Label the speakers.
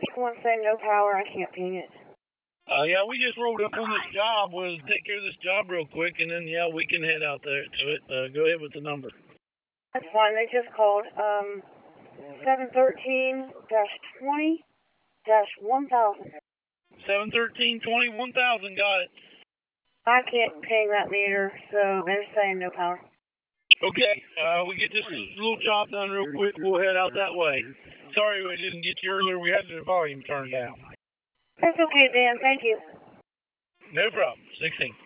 Speaker 1: One saying no power, I can't ping it.
Speaker 2: Yeah, we just rolled up on this job. We'll take care of this job real quick, and then, yeah, we can head out there to it. Go ahead with the number.
Speaker 1: That's fine, they just called. 713-20-1000.
Speaker 2: 713-20-1000, got it.
Speaker 1: I can't ping that meter, so they're saying no power.
Speaker 2: Okay, we get this little job done real quick. We'll head out that way. Sorry we didn't get you earlier. We had the volume turned down.
Speaker 1: That's okay, Dan. Thank you.
Speaker 2: No problem. 16.